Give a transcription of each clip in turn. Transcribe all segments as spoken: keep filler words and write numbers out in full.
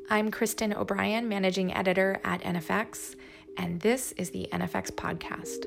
I'm Kristen O'Brien, Managing Editor at N F X, and this is the N F X Podcast.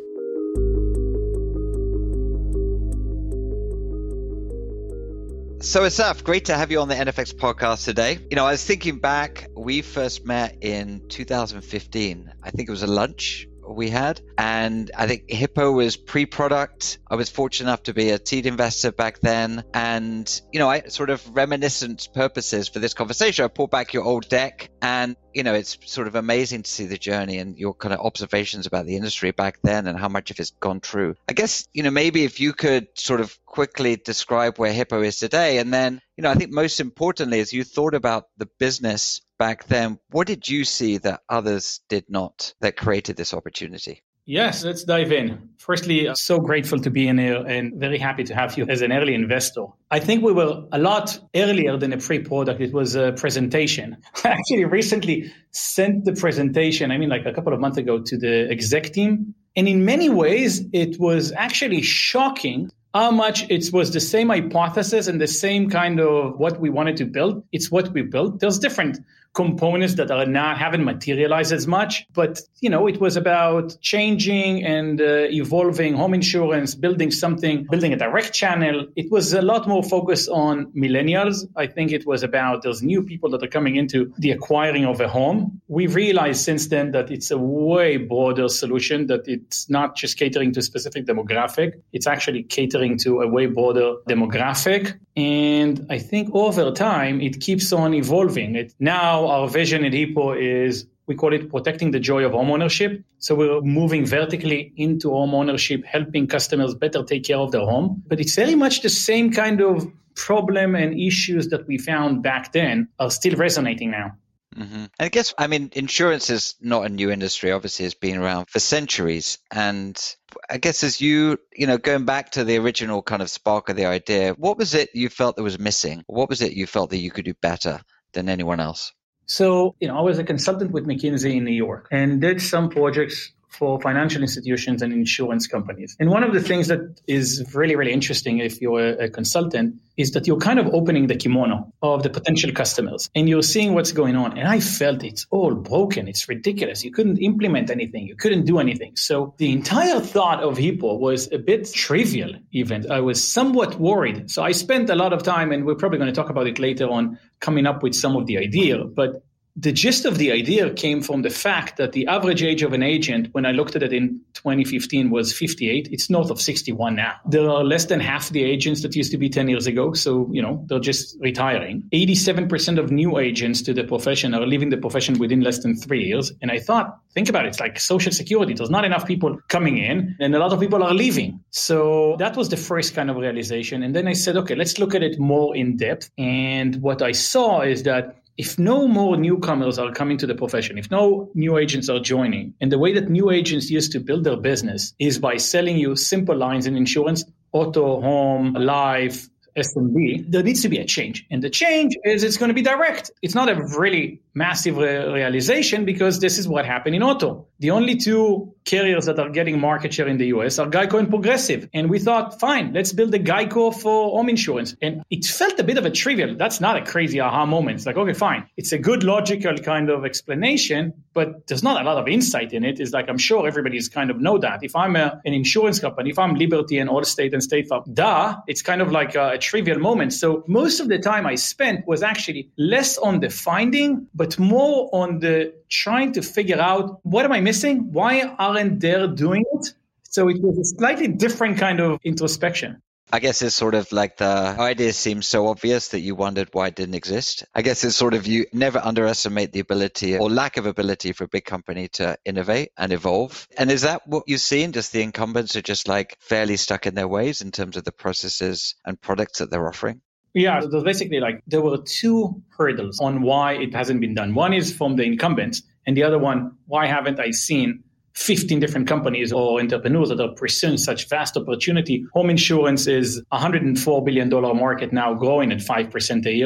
So Asaf, great to have you on the N F X Podcast today. You know, I was thinking back, we first met in two thousand fifteen. I think it was a lunch we had, and I think Hippo was pre-product. I was fortunate enough to be a seed investor back then, and you know, I sort of reminiscent purposes for this conversation, I pulled back your old deck, and you know, it's sort of amazing to see the journey and your kind of observations about the industry back then and how much of it's gone true. I guess, you know, maybe if you could sort of quickly describe where Hippo is today, and then, you know, I think most importantly, as you thought about the business back then, what did you see that others did not that created this opportunity? Yes, let's dive in. Firstly, so grateful to be in here and very happy to have you as an early investor. I think we were a lot earlier than a pre-product. It was a presentation. I actually recently sent the presentation, I mean like a couple of months ago, to the exec team. And in many ways, it was actually shocking how much it was the same hypothesis and the same kind of what we wanted to build. It's what we built. There's different components that are not haven't materialized as much, but you know, it was about changing and uh, evolving home insurance, building something, building a direct channel. It was a lot more focused on millennials. I think it was about those new people that are coming into the acquiring of a home. We've realized since then that it's a way broader solution, that it's not just catering to a specific demographic. It's actually catering to a way broader demographic. And I think over time, it keeps on evolving. It, now our vision at Hippo is, we call it protecting the joy of homeownership. So we're moving vertically into homeownership, helping customers better take care of their home. But it's very much the same kind of problem and issues that we found back then are still resonating now. Mm-hmm. And I guess, I mean, insurance is not a new industry. Obviously, it's been around for centuries. And I guess as you, you know, going back to the original kind of spark of the idea, what was it you felt that was missing? What was it you felt that you could do better than anyone else? So, you know, I was a consultant with McKinsey in New York and did some projects for financial institutions and insurance companies. And one of the things that is really, really interesting if you're a, a consultant is that you're kind of opening the kimono of the potential customers and you're seeing what's going on. And I felt it's all broken. It's ridiculous. You couldn't implement anything. You couldn't do anything. So the entire thought of Hippo was a bit trivial even. I was somewhat worried. So I spent a lot of time, and we're probably going to talk about it later on, coming up with some of the idea. But the gist of the idea came from the fact that the average age of an agent, when I looked at it in twenty fifteen, was fifty-eight. It's north of sixty-one now. There are less than half the agents that used to be ten years ago. So, you know, they're just retiring. eighty-seven percent of new agents to the profession are leaving the profession within less than three years. And I thought, think about it, it's like Social Security. There's not enough people coming in and a lot of people are leaving. So that was the first kind of realization. And then I said, okay, let's look at it more in depth. And what I saw is that if no more newcomers are coming to the profession, if no new agents are joining, and the way that new agents used to build their business is by selling you simple lines in insurance, auto, home, life, S M B, there needs to be a change. And the change is it's going to be direct. It's not a really massive re- realization because this is what happened in auto. The only two carriers that are getting market share in the U S are Geico and Progressive. And we thought, fine, let's build a Geico for home insurance. And it felt a bit of a trivial. That's not a crazy aha moment. It's like, okay, fine. It's a good logical kind of explanation, but there's not a lot of insight in it. It's like, I'm sure everybody's kind of know that. If I'm a, an insurance company, if I'm Liberty and Allstate and State Farm, duh, it's kind of like a, a trivial moment. So most of the time I spent was actually less on the finding, but more on the trying to figure out, what am I missing? Why aren't they doing it? So it was a slightly different kind of introspection. I guess it's sort of like the idea seems so obvious that you wondered why it didn't exist. I guess it's sort of, you never underestimate the ability or lack of ability for a big company to innovate and evolve. And is that what you've seen? Just the incumbents are just like fairly stuck in their ways in terms of the processes and products that they're offering? Yeah, so basically like there were two hurdles on why it hasn't been done. One is from the incumbents, and the other one, why haven't I seen fifteen different companies or entrepreneurs that are pursuing such vast opportunity? Home insurance is a one hundred four billion dollars market now, growing at five percent a year,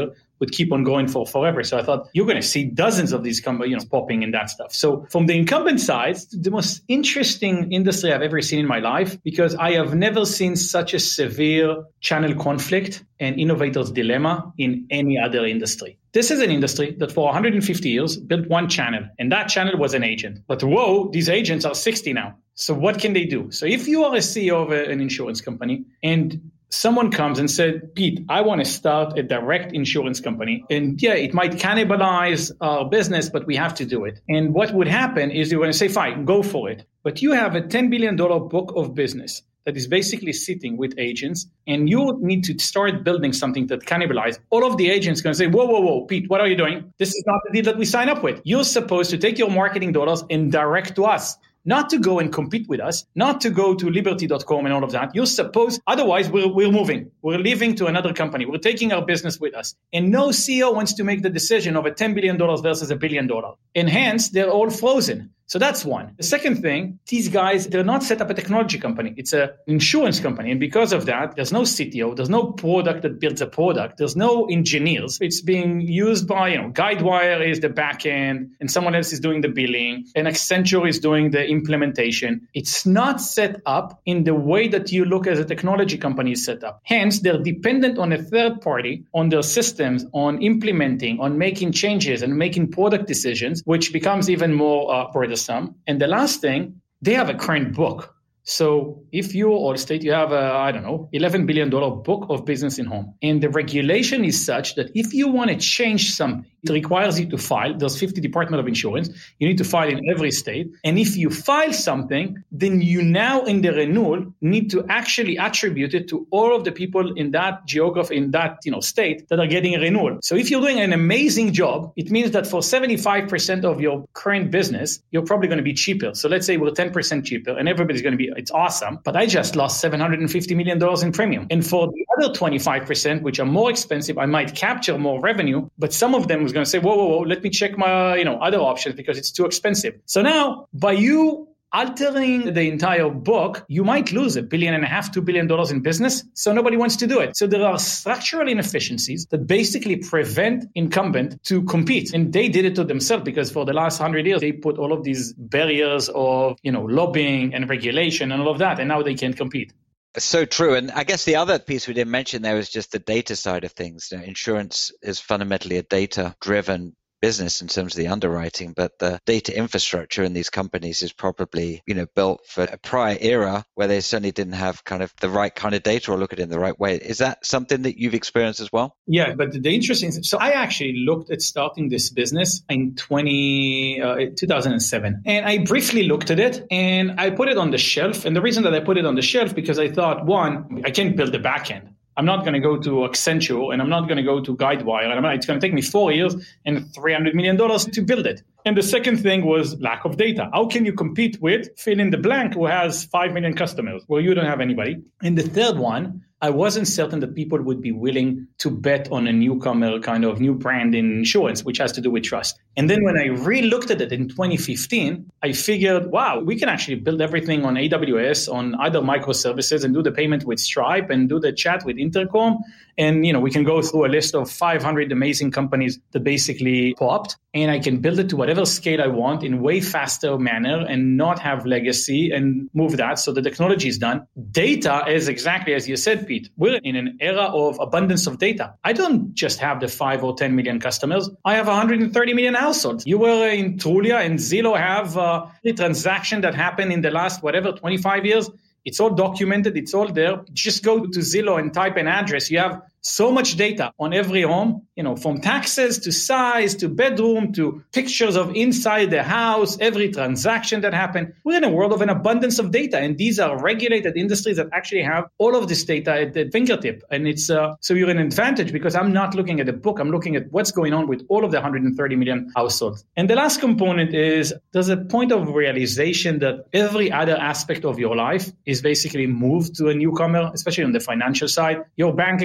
would keep on going for forever. So I thought you're going to see dozens of these companies, you know, popping in that stuff. So from the incumbent side, the most interesting industry I've ever seen in my life, because I have never seen such a severe channel conflict and innovator's dilemma in any other industry. This is an industry that for one hundred fifty years built one channel, and that channel was an agent. But whoa, these agents are sixty now. So what can they do? So if you are a C E O of a, an insurance company and someone comes and said, Pete, I want to start a direct insurance company. And yeah, it might cannibalize our business, but we have to do it. And what would happen is you're going to say, fine, go for it. But you have a ten billion dollars book of business that is basically sitting with agents, and you need to start building something that cannibalizes. All of the agents are going to say, whoa, whoa, whoa, Pete, what are you doing? This is not the deal that we sign up with. You're supposed to take your marketing dollars and direct to us. Not to go and compete with us, not to go to liberty dot com and all of that. You're supposed, otherwise we're, we're moving. We're leaving to another company. We're taking our business with us. And no C E O wants to make the decision of a ten billion dollars versus a billion dollars. And hence, they're all frozen. So that's one. The second thing, these guys, they're not set up a technology company. It's an insurance company. And because of that, there's no C T O. There's no product that builds a product. There's no engineers. It's being used by, you know, Guidewire is the back end and someone else is doing the billing and Accenture is doing the implementation. It's not set up in the way that you look as a technology company is set up. Hence, they're dependent on a third party, on their systems, on implementing, on making changes and making product decisions, which becomes even more uh, burdensome. And the last thing, they have a current book. So if you, Allstate, you have a, I don't know, eleven billion dollars book of business in home. And the regulation is such that if you want to change something, it requires you to file. There's fifty Department of Insurance. You need to file in every state. And if you file something, then you now in the renewal need to actually attribute it to all of the people in that geography, in that, you know, state that are getting a renewal. So if you're doing an amazing job, it means that for seventy-five percent of your current business, you're probably going to be cheaper. So let's say we're ten percent cheaper and everybody's going to be, it's awesome, but I just lost seven hundred fifty million dollars in premium. And for the other twenty-five percent, which are more expensive, I might capture more revenue, but some of them was going to say, whoa, whoa, whoa, let me check my, you know, other options because it's too expensive. So now by you altering the entire book, you might lose a billion and a half, two billion dollars in business. So nobody wants to do it. So there are structural inefficiencies that basically prevent incumbent to compete. And they did it to themselves because for the last hundred years, they put all of these barriers of, you know, lobbying and regulation and all of that. And now they can't compete. So true. And I guess the other piece we didn't mention there is just the data side of things. You know, insurance is fundamentally a data-driven business in terms of the underwriting, but the data infrastructure in these companies is probably, you know, built for a prior era where they certainly didn't have kind of the right kind of data or look at it in the right way. Is that something that you've experienced as well? Yeah, but the interesting thing, so I actually looked at starting this business in twenty, uh, two thousand seven, and I briefly looked at it and I put it on the shelf. And the reason that I put it on the shelf, because I thought, one, I can't build the back end. I'm not going to go to Accenture and I'm not going to go to Guidewire. And I'm not, it's going to take me four years and three hundred million dollars to build it. And the second thing was lack of data. How can you compete with fill in the blank who has five million customers? Well, you don't have anybody. And the third one, I wasn't certain that people would be willing to bet on a newcomer kind of new brand in insurance, which has to do with trust. And then when I re-looked at it in twenty fifteen, I figured, wow, we can actually build everything on A W S, on other microservices and do the payment with Stripe and do the chat with Intercom. And, you know, we can go through a list of five hundred amazing companies that basically popped. And I can build it to whatever scale I want in way faster manner and not have legacy and move that. So the technology is done. Data is exactly as you said, Pete. We're in an era of abundance of data. I don't just have the five or ten million customers. I have one hundred thirty million households. You were in Trulia and Zillow have uh, the transaction that happened in the last, whatever, twenty-five years. It's all documented. It's all there. Just go to Zillow and type an address. You have so much data on every home, you know, from taxes to size to bedroom to pictures of inside the house, every transaction that happened. We're in a world of an abundance of data. And these are regulated industries that actually have all of this data at the fingertip. And it's uh, so you're an advantage because I'm not looking at a book. I'm looking at what's going on with all of the one hundred thirty million households. And the last component is there's a point of realization that every other aspect of your life is basically moved to a newcomer, especially on the financial side. Your bank account is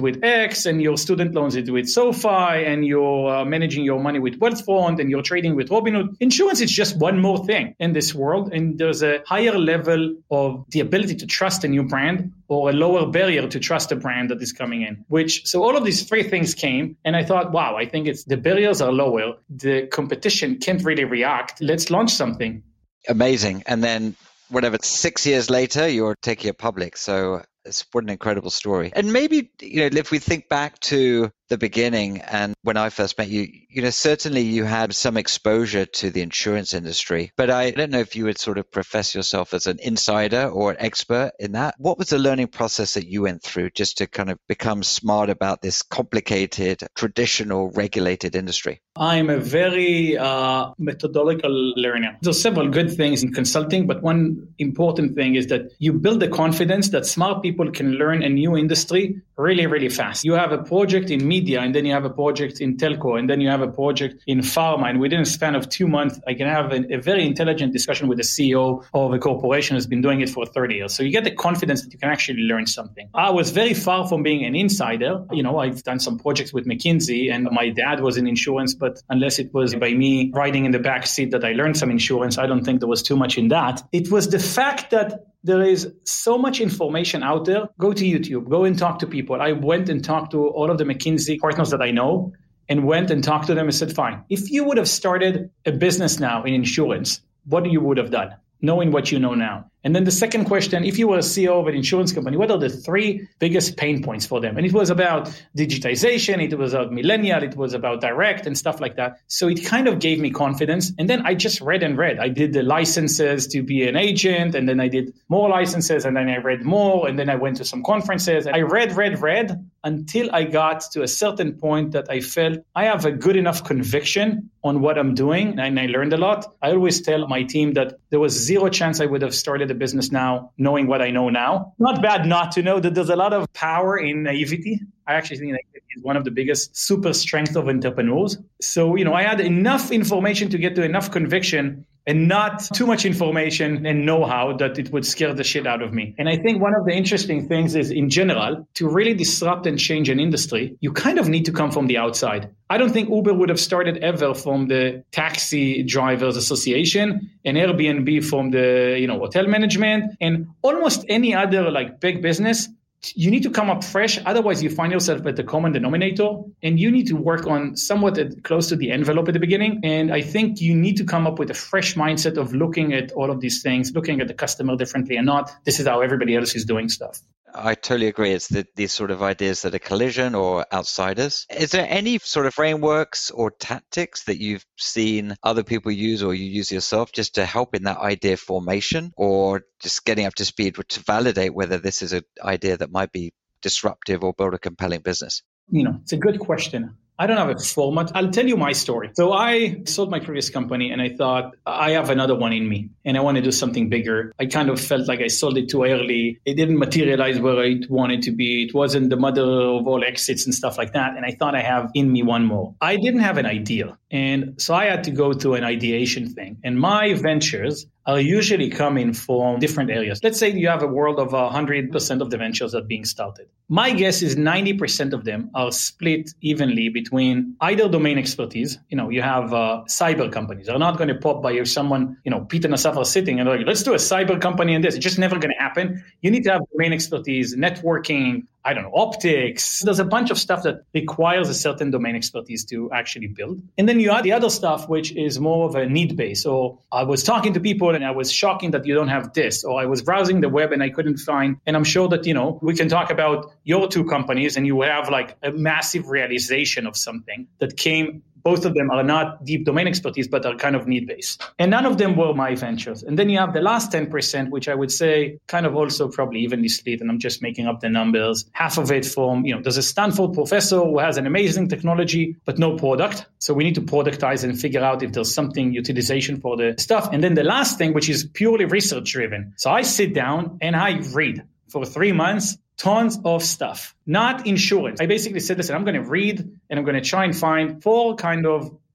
with X, and your student loans is with SoFi, and you're uh, managing your money with Wealthfront, and you're trading with Robinhood. Insurance is just one more thing in this world, and there's a higher level of the ability to trust a new brand or a lower barrier to trust a brand that is coming in. Which so all of these three things came, and I thought, wow, I think it's the barriers are lower, the competition can't really react. Let's launch something. Amazing. And then whatever, six years later, you're taking it public. So it's what an incredible story. And maybe, you know, if we think back to the beginning and when I first met you, you know, certainly you had some exposure to the insurance industry, but I don't know if you would sort of profess yourself as an insider or an expert in that. What was the learning process that you went through just to kind of become smart about this complicated, traditional, regulated industry? I'm a very uh, methodological learner. There's several good things in consulting, but one important thing is that you build the confidence that smart people can learn a new industry really, really fast. You have a project in media, and then you have a project in telco, and then you have a project in pharma. And within a span of two months, I can have a, a very intelligent discussion with the C E O of a corporation who's been doing it for thirty years. So you get the confidence that you can actually learn something. I was very far from being an insider. You know, I've done some projects with McKinsey, and my dad was in insurance, but unless it was by me riding in the back seat that I learned some insurance, I don't think there was too much in that. It was the fact that there is so much information out there. Go to YouTube, go and talk to people. I went and talked to all of the McKinsey partners that I know and went and talked to them and said, fine, if you would have started a business now in insurance, what you would have done, knowing what you know now? And then the second question, if you were a C E O of an insurance company, what are the three biggest pain points for them? And it was about digitization, it was about millennial, it was about direct and stuff like that. So it kind of gave me confidence. And then I just read and read. I did the licenses to be an agent, and then I did more licenses, and then I read more, and then I went to some conferences. I read, read, read until I got to a certain point that I felt I have a good enough conviction on what I'm doing, and I learned a lot. I always tell my team that there was zero chance I would have started a business now knowing what I know now. Not bad not to know that there's a lot of power in naivety. I actually think naivety is one of the biggest super strengths of entrepreneurs. So, you know, I had enough information to get to enough conviction and not too much information and know-how that it would scare the shit out of me. And I think one of the interesting things is, in general, to really disrupt and change an industry, you kind of need to come from the outside. I don't think Uber would have started ever from the Taxi Drivers Association, and Airbnb from the, you know, hotel management, and almost any other like big business. You need to come up fresh. Otherwise, you find yourself at the common denominator, and you need to work on somewhat at, close to the envelope at the beginning. And I think you need to come up with a fresh mindset of looking at all of these things, looking at the customer differently, and not this is how everybody else is doing stuff. I totally agree. It's the, these sort of ideas that are collision or outsiders. Is there any sort of frameworks or tactics that you've seen other people use or you use yourself just to help in that idea formation, or just getting up to speed to validate whether this is an idea that might be disruptive or build a compelling business? You know, it's a good question. I don't have a format. I'll tell you my story. So I sold my previous company, and I thought I have another one in me and I want to do something bigger. I kind of felt like I sold it too early. It didn't materialize where I wanted to be. It wasn't the mother of all exits and stuff like that. And I thought I have in me one more. I didn't have an idea. And so I had to go through an ideation thing. And my ventures are usually coming from different areas. Let's say you have a world of one hundred percent of the ventures that are being started. My guess is ninety percent of them are split evenly between either domain expertise. You know, you have uh, cyber companies. They're not going to pop by if someone, you know, Pete and Asaf are sitting and they're like, let's do a cyber company and this. It's just never going to happen. You need to have domain expertise, networking, I don't know, optics. There's a bunch of stuff that requires a certain domain expertise to actually build. And then you add the other stuff, which is more of a need base. So I was talking to people and I was shocking that you don't have this, or I was browsing the web and I couldn't find. And I'm sure that, you know, we can talk about your two companies and you have like a massive realization of something that came. Both of them are not deep domain expertise, but are kind of need-based. And none of them were my ventures. And then you have the last ten percent, which I would say kind of also probably evenly split, and I'm just making up the numbers. Half of it from, you know, there's a Stanford professor who has an amazing technology, but no product. So we need to productize and figure out if there's something utilization for the stuff. And then the last thing, which is purely research-driven. So I sit down and I read for three months. Tons of stuff, not insurance. I basically said, listen, I'm going to read and I'm going to try and find four kind of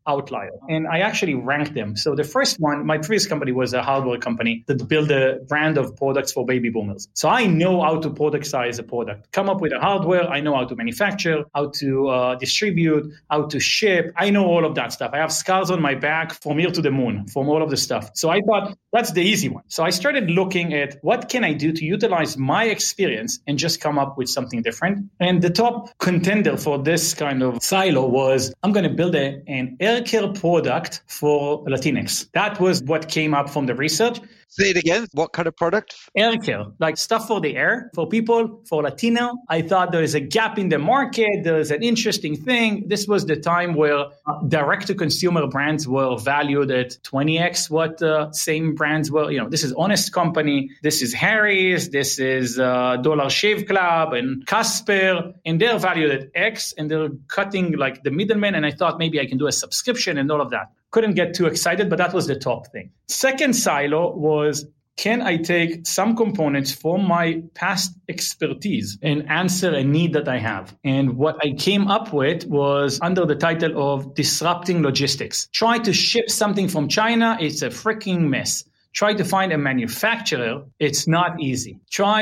outlier. And I actually ranked them. So the first one, my previous company was a hardware company that built a brand of products for baby boomers. So I know how to productize a product, come up with a hardware. I know how to manufacture, how to uh, distribute, how to ship. I know all of that stuff. I have scars on my back from here to the moon, from all of the stuff. So I thought that's the easy one. So I started looking at what can I do to utilize my experience and just come up with something different. And the top contender for this kind of silo was, I'm going to build a, an air care product for Latinx. That was what came up from the research. Say it again. What kind of product? Air care, like stuff for the air, for people, for Latino. I thought there is a gap in the market. There's an interesting thing. This was the time where uh, direct-to-consumer brands were valued at twenty x what uh, same brands were. You know, this is Honest Company. This is Harry's. This is uh, Dollar Shave Club and Casper. And they're valued at X, and they're cutting like the middleman. And I thought maybe I can do a subscription and all of that. Couldn't get too excited, but that was the top thing. Second silo was, can I take some components from my past expertise and answer a need that I have? And what I came up with was under the title of disrupting logistics. Try to ship something from China. It's a freaking mess. Try to find a manufacturer. It's not easy. Try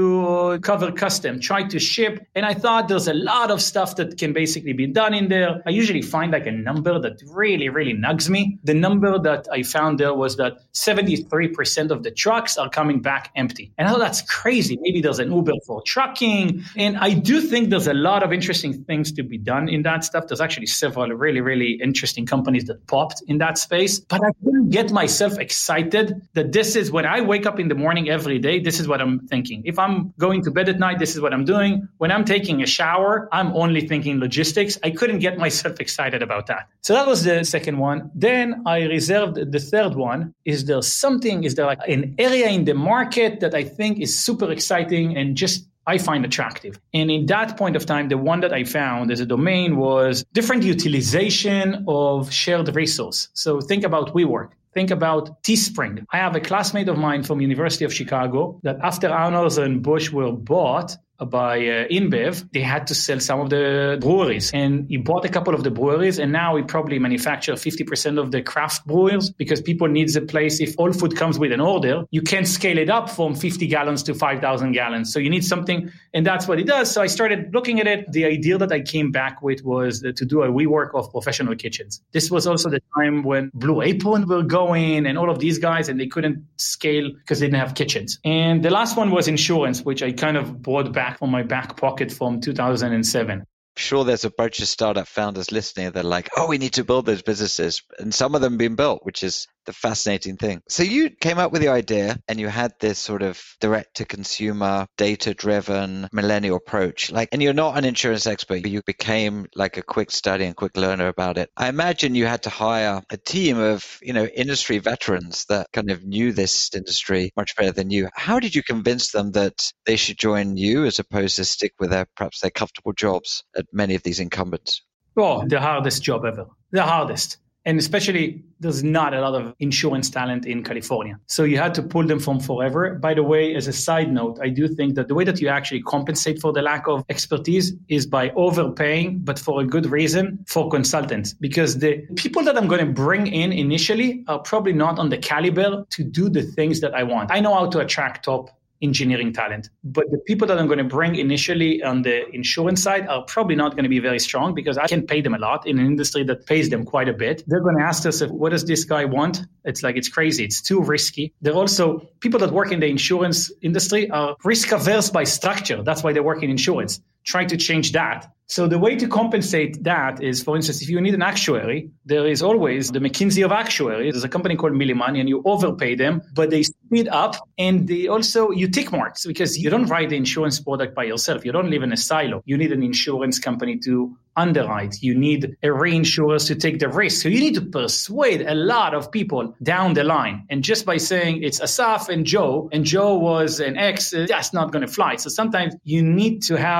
to cover custom. Try to ship. And I thought there's a lot of stuff that can basically be done in there. I usually find like a number that really, really nugs me. The number that I found there was that seventy-three percent of the trucks are coming back empty. And I thought that's crazy. Maybe there's an Uber for trucking. And I do think there's a lot of interesting things to be done in that stuff. There's actually several really, really interesting companies that popped in that space. But I couldn't get myself excited that this is when I wake up in the morning every day, this is what I'm thinking. If I'm going to bed at night, this is what I'm doing. When I'm taking a shower, I'm only thinking logistics. I couldn't get myself excited about that. So that was the second one. Then I reserved the third one. Is there something, is there like an area in the market that I think is super exciting and just I find attractive? And in that point of time, the one that I found as a domain was different utilization of shared resource. So think about WeWork. Think about Teespring. I have a classmate of mine from University of Chicago that after Anheuser-Busch were bought by uh, InBev, they had to sell some of the breweries. And he bought a couple of the breweries, and now he probably manufactures fifty percent of the craft brewers because people need a place. If all food comes with an order, you can't scale it up from fifty gallons to five thousand gallons. So you need something, and that's what he does. So I started looking at it. The idea that I came back with was to do a WeWork of professional kitchens. This was also the time when Blue Apron were going and all of these guys, and they couldn't scale because they didn't have kitchens. And the last one was insurance, which I kind of brought back from my back pocket from two thousand seven. Sure, there's a bunch of startup founders listening. They're like, oh, we need to build those businesses. And some of them have been built, which is the fascinating thing. So you came up with the idea and you had this sort of direct to consumer, data driven millennial approach. Like, and you're not an insurance expert, but you became like a quick study and quick learner about it. I imagine you had to hire a team of, you know, industry veterans that kind of knew this industry much better than you. How did you convince them that they should join you as opposed to stick with their, perhaps their comfortable jobs at many of these incumbents? Oh, the hardest job ever. The hardest. And especially, there's not a lot of insurance talent in California. So you had to pull them from forever. By the way, as a side note, I do think that the way that you actually compensate for the lack of expertise is by overpaying, but for a good reason, for consultants. Because the people that I'm going to bring in initially are probably not on the caliber to do the things that I want. I know how to attract top engineering talent. But the people that I'm going to bring initially on the insurance side are probably not going to be very strong because I can pay them a lot in an industry that pays them quite a bit. They're going to ask us, what does this guy want? It's like, it's crazy. It's too risky. They're also, people that work in the insurance industry are risk averse by structure. That's why they work in insurance. Try to change that. So the way to compensate that is, for instance, if you need an actuary, there is always the McKinsey of actuaries. There's a company called Milliman, and you overpay them, but they speed up and they also, you tick marks because you don't write the insurance product by yourself. You don't live in a silo. You need an insurance company to underwrite. You need a reinsurers to take the risk. So you need to persuade a lot of people down the line. And just by saying it's Asaf and Joe, and Joe was an ex, that's not going to fly. So sometimes you need to have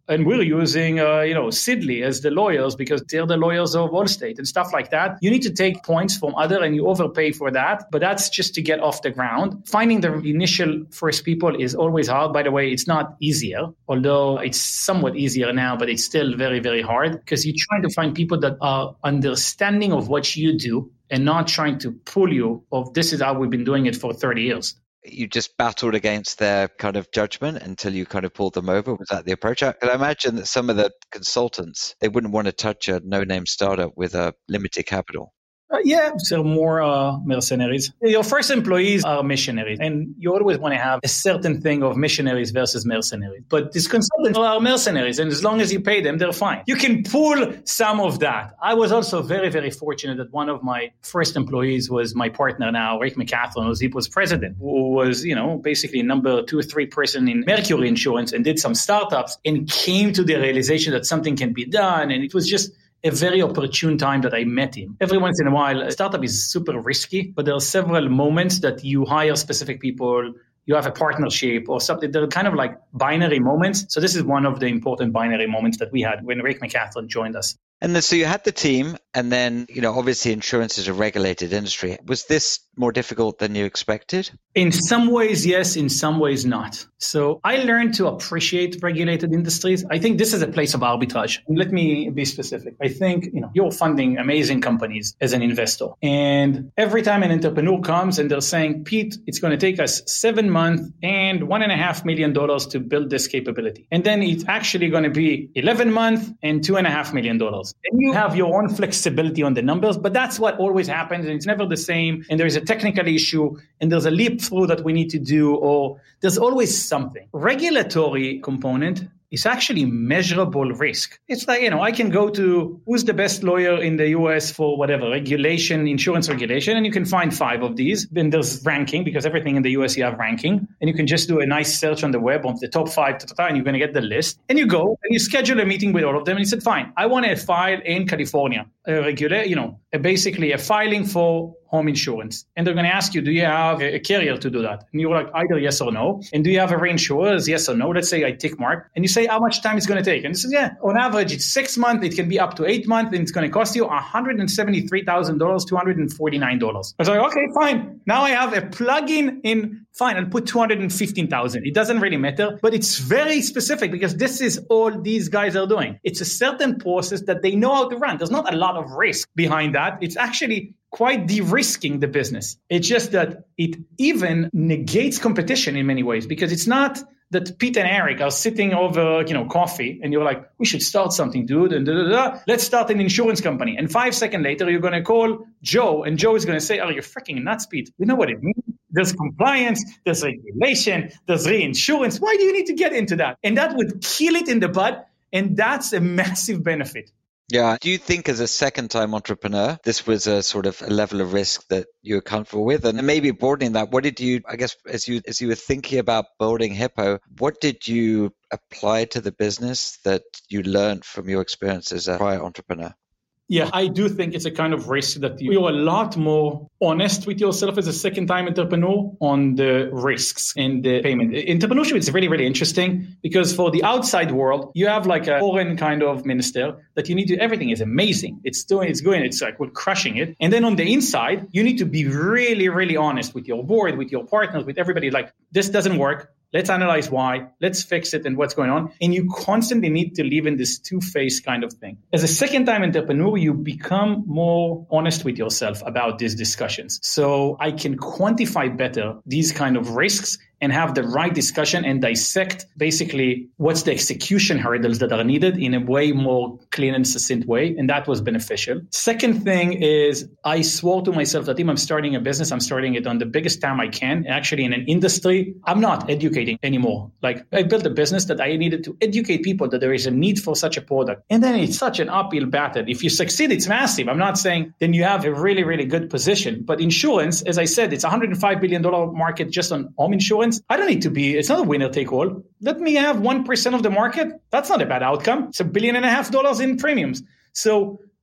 And we're using, uh, you know, Sidley as the lawyers because they're the lawyers of Allstate and stuff like that. You need to take points from other and you overpay for that. But that's just to get off the ground. Finding the initial first people is always hard. By the way, it's not easier, although it's somewhat easier now, but it's still very, very hard because you're trying to find people that are understanding of what you do and not trying to pull you of this is how we've been doing it for thirty years. You just battled against their kind of judgment until you kind of pulled them over? Was that the approach? I can imagine that some of the consultants, they wouldn't want to touch a no-name startup with a limited capital. Uh, yeah, so more uh, mercenaries. Your first employees are missionaries, and you always want to have a certain thing of missionaries versus mercenaries. But these consultants are mercenaries, and as long as you pay them, they're fine. You can pull some of that. I was also very, very fortunate that one of my first employees was my partner now, Rick McCathron, who was, he was president, who was, you know, basically number two or three person in Mercury Insurance and did some startups and came to the realization that something can be done. And it was just a very opportune time that I met him. Every once in a while, a startup is super risky, but there are several moments that you hire specific people, you have a partnership or something. They're kind of like binary moments. So this is one of the important binary moments that we had when Rick McCathron joined us. And then, so you had the team, and then, you know, obviously insurance is a regulated industry. Was this more difficult than you expected? In some ways, yes. In some ways, not. So I learned to appreciate regulated industries. I think this is a place of arbitrage. Let me be specific. I think, you know, you're funding amazing companies as an investor. And every time an entrepreneur comes and they're saying, Pete, it's going to take us seven months and one and a half million dollars to build this capability. And then it's actually going to be eleven months and two and a half million dollars. And you have your own flexibility on the numbers, but that's what always happens. And it's never the same. And there is a technical issue and there's a leap through that we need to do, or there's always something. Regulatory component is actually measurable risk. It's like, you know, I can go to who's the best lawyer in the U S for whatever, regulation, insurance regulation, and you can find five of these. Then there's ranking, because everything in the U S you have ranking. And you can just do a nice search on the web of the top five, and you're going to get the list. And you go and you schedule a meeting with all of them. And you said, fine, I want to file in California, a regular, you know, a, basically a filing for home insurance. And they're going to ask you, do you have a carrier to do that? And you're like, either yes or no. And do you have a reinsurer? Yes or no. Let's say I tick mark. And you say how much time it's going to take. And it says, yeah, on average, it's six months. It can be up to eight months. And it's going to cost you one hundred seventy-three thousand dollars, two hundred forty-nine dollars. I was like, okay, fine. Now I have a plugin in, fine, I'll put two hundred fifteen thousand dollars. It doesn't really matter, but it's very specific because this is all these guys are doing. It's a certain process that they know how to run. There's not a lot of risk behind that. It's actually quite de-risking the business. It's just that it even negates competition in many ways, because it's not that Pete and Eric are sitting over, you know, coffee and you're like, we should start something, dude. And da, da, da. Let's start an insurance company. And five seconds later, you're going to call Joe and Joe is going to say, oh, you're freaking nuts, Pete. You know what it means? There's compliance, there's regulation, there's reinsurance. Why do you need to get into that? And that would kill it in the bud. And that's a massive benefit. Yeah. Do you think as a second-time entrepreneur, this was a sort of a level of risk that you were comfortable with? And maybe broadening that, what did you, I guess, as you as you were thinking about building Hippo, what did you apply to the business that you learned from your experience as a prior entrepreneur? Yeah, I do think it's a kind of risk that you're a lot more honest with yourself as a second-time entrepreneur on the risks and the payment. Entrepreneurship is really, really interesting because for the outside world, you have like a foreign kind of minister that you need to, everything is amazing. It's doing, it's going, it's like we're crushing it. And then on the inside, you need to be really, really honest with your board, with your partners, with everybody. Like, this doesn't work. Let's analyze why. Let's fix it and what's going on. And you constantly need to live in this two-faced kind of thing. As a second-time entrepreneur, you become more honest with yourself about these discussions. So I can quantify better these kind of risks and have the right discussion and dissect basically what's the execution hurdles that are needed in a way more clean and succinct way. And that was beneficial. Second thing is I swore to myself that if I'm starting a business, I'm starting it on the biggest time I can. Actually, in an industry, I'm not educating anymore. Like, I built a business that I needed to educate people that there is a need for such a product. And then it's such an uphill battle. If you succeed, it's massive. I'm not saying then you have a really, really good position. But insurance, as I said, it's a one hundred five billion dollars market just on home insurance. I don't need to be, it's not a winner take all. Let me have one percent of the market. That's not a bad outcome. It's a billion and a half dollars in premiums. So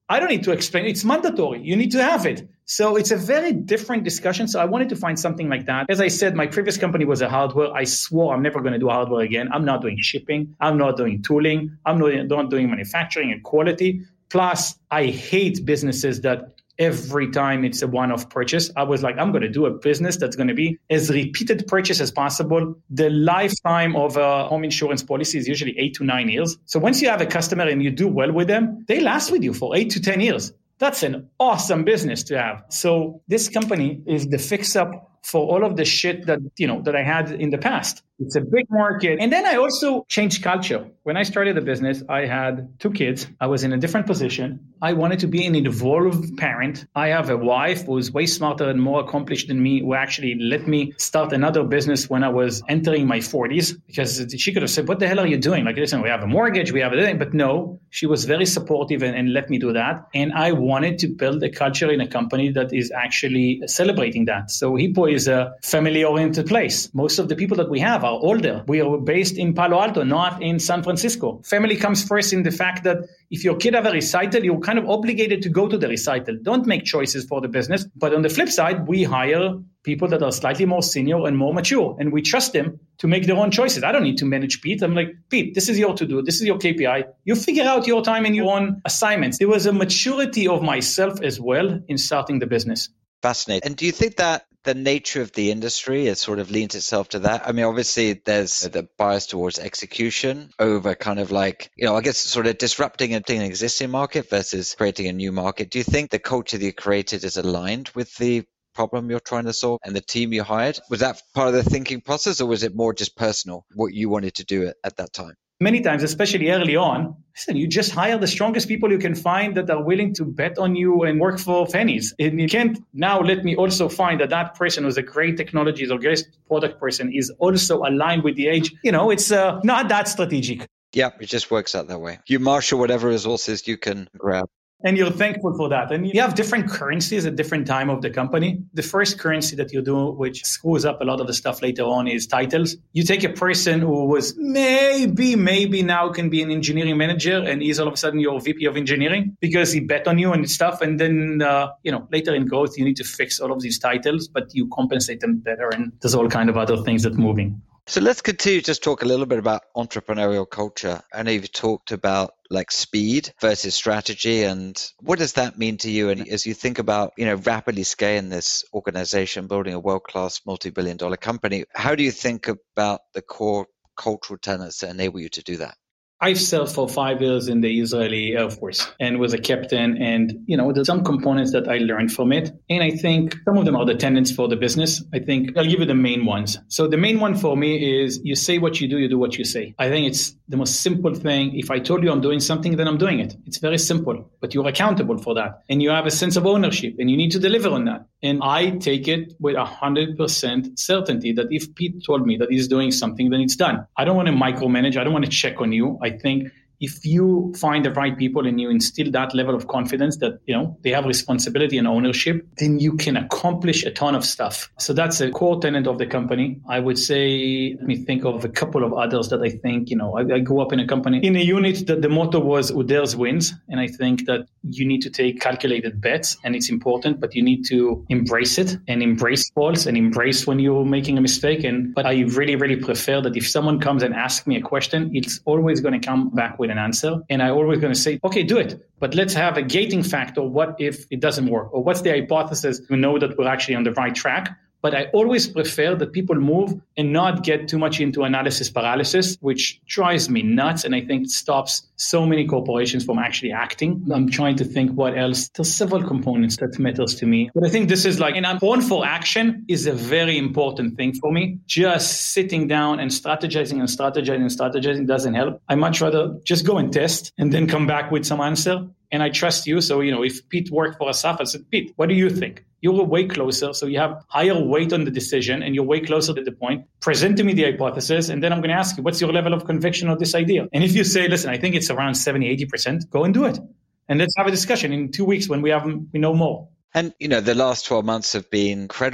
I don't need to explain. It's mandatory. You need to have it. So it's a very different discussion. So I wanted to find something like that. As I said, my previous company was a hardware. I swore I'm never going to do hardware again. I'm not doing shipping. I'm not doing tooling. I'm not, not doing manufacturing and quality. Plus, I hate businesses that every time it's a one-off purchase. I was like, I'm going to do a business that's going to be as repeated purchase as possible. The lifetime of a home insurance policy is usually eight to nine years. So once you have a customer and you do well with them, they last with you for eight to ten years. That's an awesome business to have. So this company is the fix-up for all of the shit that, you know, that I had in the past. It's a big market. And then I also changed culture. When I started the business, I had two kids. I was in a different position. I wanted to be an involved parent. I have a wife who is way smarter and more accomplished than me, who actually let me start another business when I was entering my forties, because she could have said, what the hell are you doing? Like, listen, we have a mortgage, we have a thing. But no, she was very supportive and, and let me do that. And I wanted to build a culture in a company that is actually celebrating that. So Hippo is a family-oriented place. Most of the people that we have are older. We are based in Palo Alto, not in San Francisco. Family comes first in the fact that if your kid have a recital, you're kind of obligated to go to the recital. Don't make choices for the business. But on the flip side, we hire people that are slightly more senior and more mature, and we trust them to make their own choices. I don't need to manage Pete. I'm like, Pete, this is your to-do. This is your K P I. You figure out your time and your own assignments. There was a maturity of myself as well in starting the business. Fascinating. And do you think that the nature of the industry has sort of leaned itself to that? I mean, obviously there's the bias towards execution over kind of like, you know, I guess sort of disrupting an existing market versus creating a new market. Do you think the culture that you created is aligned with the problem you're trying to solve and the team you hired? Was that part of the thinking process, or was it more just personal, what you wanted to do at, at that time? Many times, especially early on, listen, you just hire the strongest people you can find that are willing to bet on you and work for pennies. And you can't now let me also find that that person who's a great technologist or great product person is also aligned with the age. You know, it's uh, not that strategic. Yeah, it just works out that way. You marshal whatever resources you can grab. And you're thankful for that. And you have different currencies at different time of the company. The first currency that you do, which screws up a lot of the stuff later on, is titles. You take a person who was maybe, maybe now can be an engineering manager, and he's all of a sudden your V P of engineering because he bet on you and stuff. And then, uh, you know, later in growth, you need to fix all of these titles, but you compensate them better. And there's all kind of other things that moving. So let's continue to just talk a little bit about entrepreneurial culture. I know you've talked about like speed versus strategy, and what does that mean to you? And as you think about, you know, rapidly scaling this organization, building a world-class multi-billion dollar company, how do you think about the core cultural tenets that enable you to do that? I've served for five years in the Israeli Air Force and was a captain. And, you know, there's some components that I learned from it. And I think some of them are the tenets for the business. I think I'll give you the main ones. So the main one for me is you say what you do, you do what you say. I think it's the most simple thing. If I told you I'm doing something, then I'm doing it. It's very simple, but you're accountable for that. And you have a sense of ownership and you need to deliver on that. And I take it with one hundred percent certainty that if Pete told me that he's doing something, then it's done. I don't want to micromanage. I don't want to check on you. I think if you find the right people and you instill that level of confidence that, you know, they have responsibility and ownership, then you can accomplish a ton of stuff. So that's a core tenet of the company. I would say, let me think of a couple of others that I think, you know, I, I grew up in a company, in a unit that the motto was who dares wins. And I think that you need to take calculated bets and it's important, but you need to embrace it and embrace faults and embrace when you're making a mistake. And, but I really, really prefer that if someone comes and asks me a question, it's always going to come back with an answer. And I always going to say, okay, do it. But let's have a gating factor. What if it doesn't work? Or what's the hypothesis to know that we're actually on the right track? But I always prefer that people move and not get too much into analysis paralysis, which drives me nuts. And I think it stops so many corporations from actually acting. I'm trying to think what else. There's several components that matters to me. But I think this is like, and I'm born for action is a very important thing for me. Just sitting down and strategizing and strategizing and strategizing doesn't help. I much rather just go and test and then come back with some answer. And I trust you. So, you know, if Pete worked for Asaf, I said, Pete, what do you think? You're way closer. So you have higher weight on the decision and you're way closer to the point. Present to me the hypothesis. And then I'm going to ask you, what's your level of conviction of this idea? And if you say, listen, I think it's around seventy, eighty percent, go and do it. And let's have a discussion in two weeks when we have, we know more. And, you know, the last twelve months have been incredible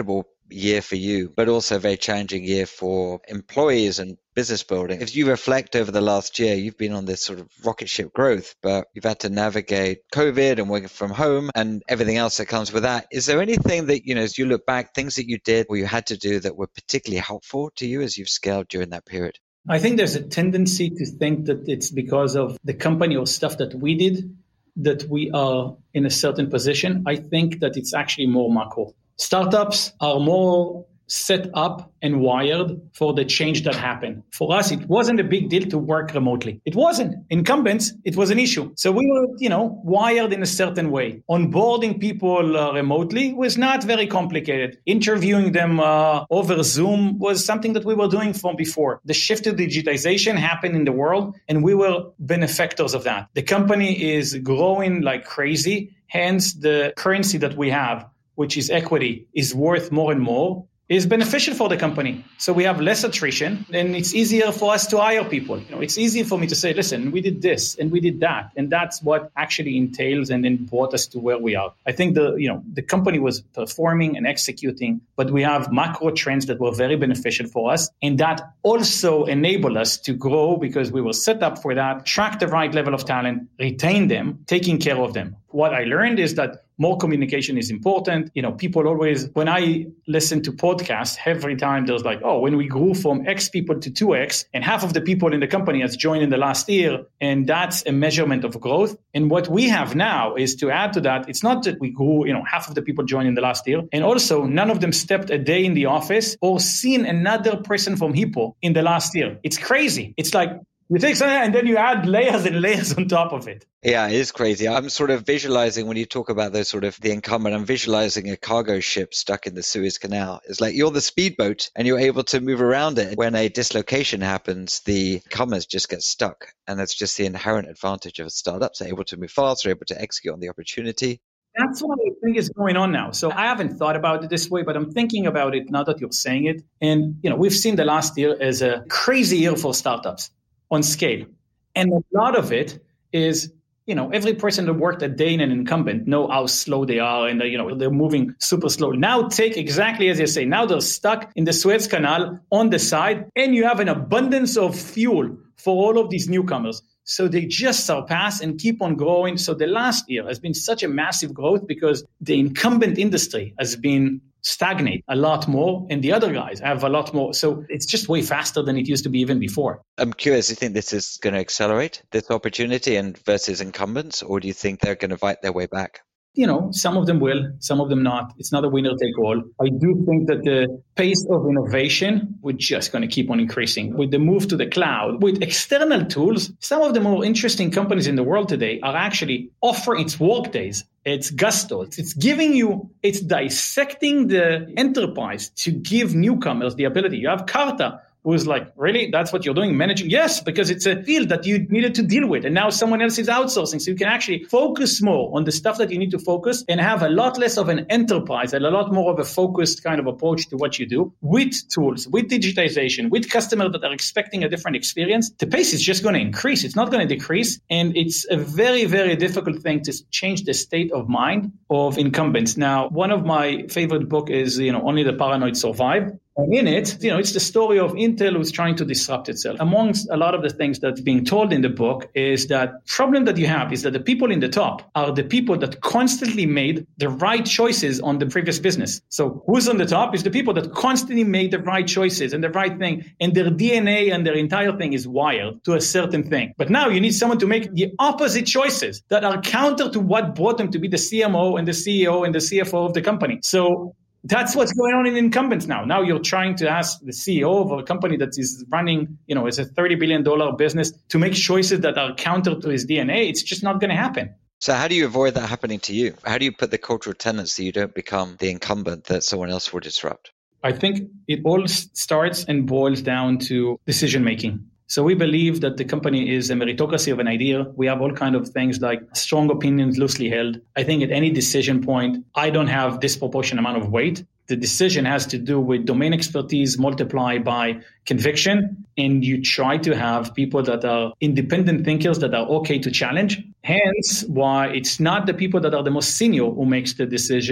year for you, but also a very challenging year for employees and business building. If you reflect over the last year, you've been on this sort of rocket ship growth, but you've had to navigate COVID and working from home and everything else that comes with that. Is there anything that, you know, as you look back, things that you did or you had to do that were particularly helpful to you as you've scaled during that period? I think there's a tendency to think that it's because of the company or stuff that we did that we are in a certain position. I think that it's actually more macro. Startups are more set up and wired for the change that happened. For us, it wasn't a big deal to work remotely. It wasn't. Incumbents, it was an issue. So we were, you know, wired in a certain way. Onboarding people uh, remotely was not very complicated. Interviewing them uh, over Zoom was something that we were doing from before. The shift to digitization happened in the world, and we were benefactors of that. The company is growing like crazy. Hence, the currency that we have, which is equity, is worth more and more, is beneficial for the company. So we have less attrition, and it's easier for us to hire people. You know, it's easy for me to say, listen, we did this and we did that. And that's what actually entails and then brought us to where we are. I think the, you know, the company was performing and executing, but we have macro trends that were very beneficial for us. And that also enabled us to grow because we were set up for that, track the right level of talent, retain them, taking care of them. What I learned is that more communication is important. You know, people always, when I listen to podcasts, every time there's like, oh, when we grew from X people to two X, and half of the people in the company has joined in the last year, and that's a measurement of growth. And what we have now is to add to that, it's not that we grew, you know, half of the people joined in the last year, and also none of them stepped a day in the office or seen another person from Hippo in the last year. It's crazy. It's like, you take something and then you add layers and layers on top of it. Yeah, it is crazy. I'm sort of visualizing when you talk about those sort of the incumbent, I'm visualizing a cargo ship stuck in the Suez Canal. It's like you're the speedboat and you're able to move around it. When a dislocation happens, the incumbents just get stuck. And that's just the inherent advantage of startups. They're able to move fast, they're able to execute on the opportunity. That's what I think is going on now. So I haven't thought about it this way, but I'm thinking about it now that you're saying it. And, you know, we've seen the last year as a crazy year for startups on scale. And a lot of it is, you know, every person that worked a day in an incumbent know how slow they are and, you know, they're moving super slow. Now take exactly as you say. Now they're stuck in the Suez Canal on the side and you have an abundance of fuel for all of these newcomers. So they just surpass and keep on growing. So the last year has been such a massive growth because the incumbent industry has been stagnate a lot more and the other guys have a lot more. So it's just way faster than it used to be even before. I'm curious, do you think this is going to accelerate this opportunity and versus incumbents, or do you think they're going to fight their way back? You know, some of them will, some of them not. It's not a winner take all. I do think that the pace of innovation, we're just going to keep on increasing. With the move to the cloud, with external tools, some of the more interesting companies in the world today are actually offering its Workdays. It's Gusto. It's giving you, it's dissecting the enterprise to give newcomers the ability. You have Carta, who's like, really? That's what you're doing? Managing? Yes, because it's a field that you needed to deal with. And now someone else is outsourcing. So you can actually focus more on the stuff that you need to focus and have a lot less of an enterprise and a lot more of a focused kind of approach to what you do with tools, with digitization, with customers that are expecting a different experience. The pace is just going to increase. It's not going to decrease. And it's a very, very difficult thing to change the state of mind of incumbents. Now, one of my favorite books is, you know, Only the Paranoid Survive. And in it, you know, it's the story of Intel who's trying to disrupt itself. Amongst a lot of the things that's being told in the book is that problem that you have is that the people in the top are the people that constantly made the right choices on the previous business. So who's on the top is the people that constantly made the right choices and the right thing. And their D N A and their entire thing is wired to a certain thing. But now you need someone to make the opposite choices that are counter to what brought them to be the C M O and the C E O and the C F O of the company. So that's what's going on in incumbents now. Now you're trying to ask the C E O of a company that is running, you know, as a thirty billion dollars business to make choices that are counter to his D N A. It's just not going to happen. So how do you avoid that happening to you? How do you put the cultural tenets so you don't become the incumbent that someone else will disrupt? I think it all starts and boils down to decision making. So we believe that the company is a meritocracy of an idea. We have all kinds of things like strong opinions loosely held. I think at any decision point, I don't have disproportionate amount of weight. The decision has to do with domain expertise multiplied by conviction. And you try to have people that are independent thinkers that are okay to challenge. Hence why it's not the people that are the most senior who makes the decision.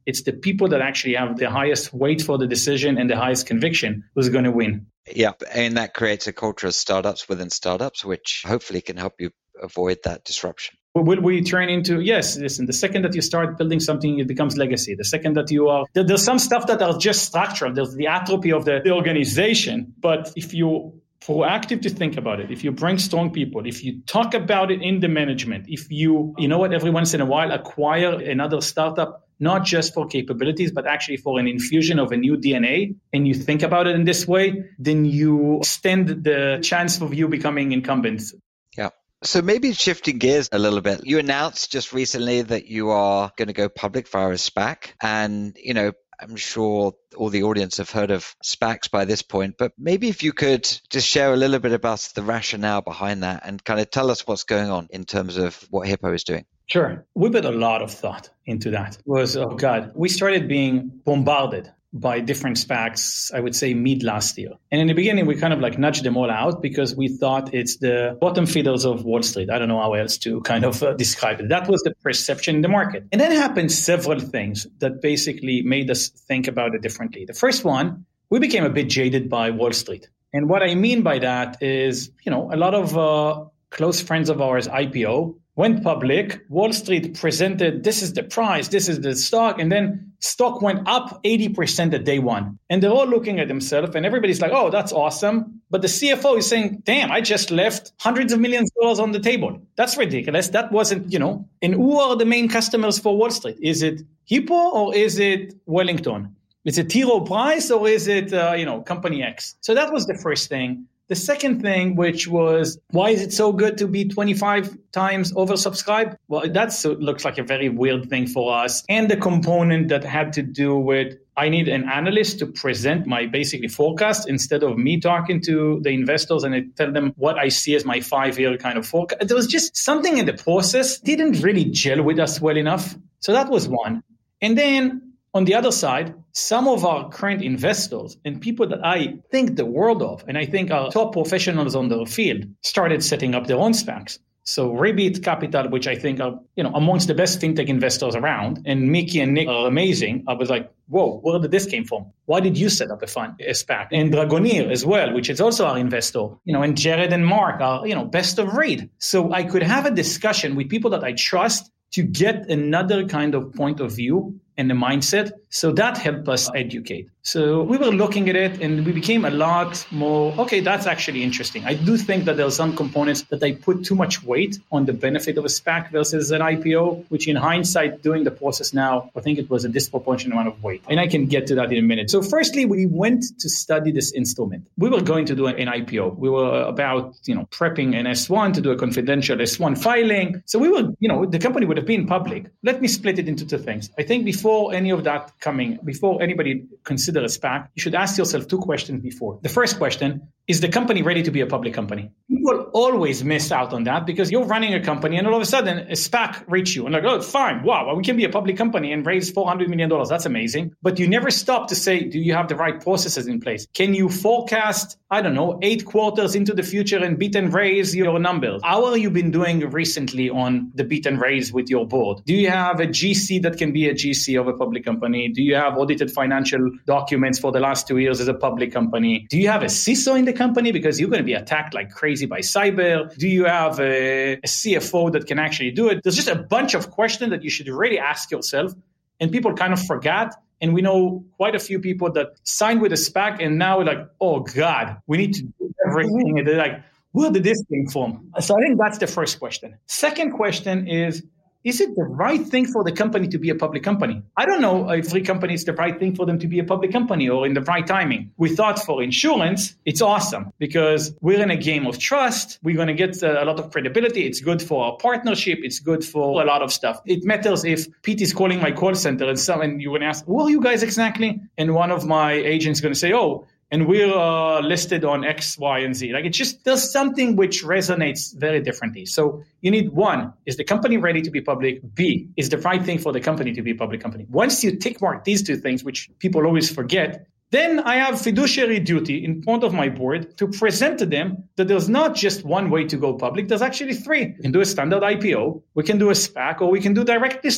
It's the people that actually have the highest weight for the decision and the highest conviction who's going to win. Yeah, and that creates a culture of startups within startups, which hopefully can help you avoid that disruption. Will we turn into, yes, listen, the second that you start building something, it becomes legacy. The second that you are, there, there's some stuff that are just structural. There's the atrophy of the, the organization. But if you proactive to think about it, if you bring strong people, if you talk about it in the management, if you, you know what, every once in a while acquire another startup, not just for capabilities, but actually for an infusion of a new D N A, and you think about it in this way, then you stand the chance of you becoming incumbents. Yeah. So maybe shifting gears a little bit, you announced just recently that you are going to go public via a SPAC. And, you know, I'm sure all the audience have heard of SPACs by this point, but maybe if you could just share a little bit about the rationale behind that and kind of tell us what's going on in terms of what Hippo is doing. Sure. We put a lot of thought into that. It was, oh God, we started being bombarded by different SPACs, I would say mid last year. And in the beginning, we kind of like nudged them all out because we thought it's the bottom feeders of Wall Street. I don't know how else to kind of uh, describe it. That was the perception in the market. And then happened several things that basically made us think about it differently. The first one, we became a bit jaded by Wall Street. And what I mean by that is, you know, a lot of uh, close friends of ours I P O went public. Wall Street presented, this is the price, this is the stock, and then stock went up eighty percent at day one. And they're all looking at themselves, and everybody's like, oh, that's awesome. But the C F O is saying, damn, I just left hundreds of millions of dollars on the table. That's ridiculous. That wasn't, you know, and who are the main customers for Wall Street? Is it Hippo or is it Wellington? Is it T. Rowe Price or is it, uh, you know, Company X? So that was the first thing. The second thing, which was, why is it so good to be twenty-five times oversubscribed? Well, that looks like a very weird thing for us. And the component that had to do with, I need an analyst to present my basically forecast instead of me talking to the investors and I tell them what I see as my five-year kind of forecast. There was just something in the process didn't really gel with us well enough. So that was one. And then on the other side, some of our current investors and people that I think the world of, and I think are top professionals on their field, started setting up their own SPACs. So Rebit Capital, which I think are, you know, amongst the best fintech investors around, and Mickey and Nick are amazing. I was like, whoa, where did this came from? Why did you set up a fund, a SPAC? And Dragonir as well, which is also our investor, you know, and Jared and Mark are, you know, best of breed. So I could have a discussion with people that I trust to get another kind of point of view and the mindset. So that helped us educate. So we were looking at it and we became a lot more, okay, that's actually interesting. I do think that there are some components that I put too much weight on the benefit of a SPAC versus an I P O, which in hindsight, doing the process now, I think it was a disproportionate amount of weight. And I can get to that in a minute. So firstly, we went to study this instrument. We were going to do an I P O. We were about, you know, prepping an S one to do a confidential S one filing. So we were, you know, the company would have been public. Let me split it into two things. I think before any of that coming, before anybody consider a SPAC, you should ask yourself two questions before. The first question, is the company ready to be a public company? People always miss out on that because you're running a company and all of a sudden a SPAC reach you and like, oh, fine, wow, we can be a public company and raise four hundred million dollars. That's amazing. But you never stop to say, do you have the right processes in place? Can you forecast, I don't know, eight quarters into the future and beat and raise your numbers? How are you been doing recently on the beat and raise with your board? Do you have a G C that can be a G C of a public company? Do you have audited financial documents for the last two years as a public company? Do you have a C I S O in the company because you're going to be attacked like crazy by cyber? Do you have a, a C F O that can actually do it? There's just a bunch of questions that you should really ask yourself, and people kind of forgot. And we know quite a few people that signed with a SPAC and now we're like, oh God, we need to do everything. And they're like, where did this come from? So I think that's the first question. Second question is, is it the right thing for the company to be a public company? I don't know if every company is the right thing for them to be a public company or in the right timing. We thought for insurance, it's awesome because we're in a game of trust. We're going to get a lot of credibility. It's good for our partnership. It's good for a lot of stuff. It matters if Pete is calling my call center and someone you're going to ask, who are you guys exactly? And one of my agents is going to say, oh, and we're uh, listed on X, Y, and Z. Like, it's just, there's something which resonates very differently. So you need one, is the company ready to be public? B, is the right thing for the company to be a public company? Once you tick mark these two things, which people always forget, then I have fiduciary duty in front of my board to present to them that there's not just one way to go public. There's actually three. We can do a standard I P O, we can do a SPAC, or we can do direct listing.